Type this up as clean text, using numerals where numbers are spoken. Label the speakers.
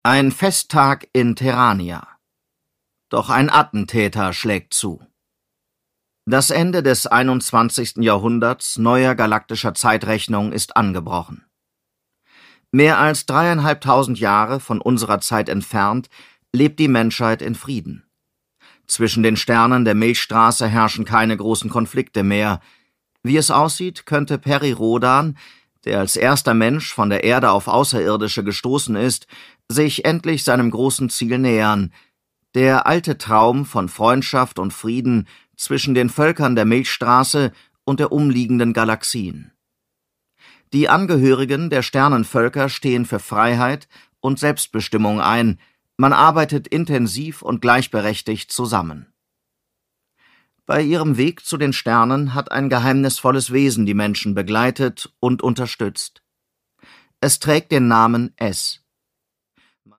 Speaker 1: Ein Festtag in Terrania. Doch ein Attentäter schlägt zu. Das Ende des 21. Jahrhunderts neuer galaktischer Zeitrechnung ist angebrochen. Mehr als 3.500 Jahre von unserer Zeit entfernt lebt die Menschheit in Frieden. Zwischen den Sternen der Milchstraße herrschen keine großen Konflikte mehr. Wie es aussieht, könnte Peri Rhodan, der als erster Mensch von der Erde auf Außerirdische gestoßen ist, sich endlich seinem großen Ziel nähern: der alte Traum von Freundschaft und Frieden zwischen den Völkern der Milchstraße und der umliegenden Galaxien. Die Angehörigen der Sternenvölker stehen für Freiheit und Selbstbestimmung ein. Man arbeitet intensiv und gleichberechtigt zusammen. Bei ihrem Weg zu den Sternen hat ein geheimnisvolles Wesen die Menschen begleitet und unterstützt. Es trägt den Namen S.